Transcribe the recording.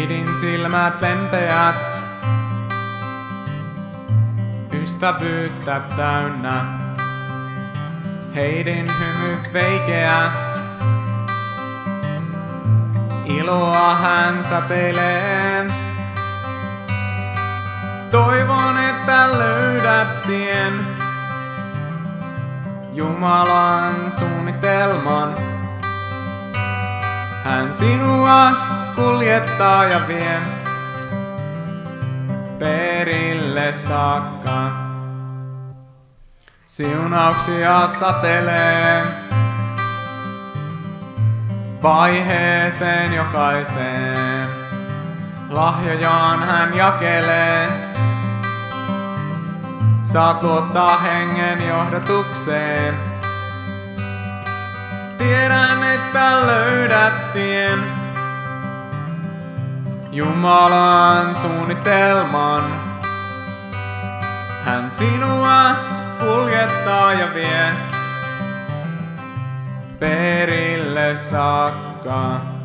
Heidin silmät lempeät, ystävyyttä täynnä. Heidin hymy veikeä, iloa hän säteilee. Toivon, että löydät tien Jumalan suunnitelman. Hän sinua kuljettaa ja vie perille saakka. Siunauksia satelee vaiheeseen jokaiseen. Lahjojaan hän jakelee. Saat luottaa hengen johdatukseen. Tiedän, että löydät tien Jumalan suunnitelman. Hän sinua kuljettaa ja vie perille saakka.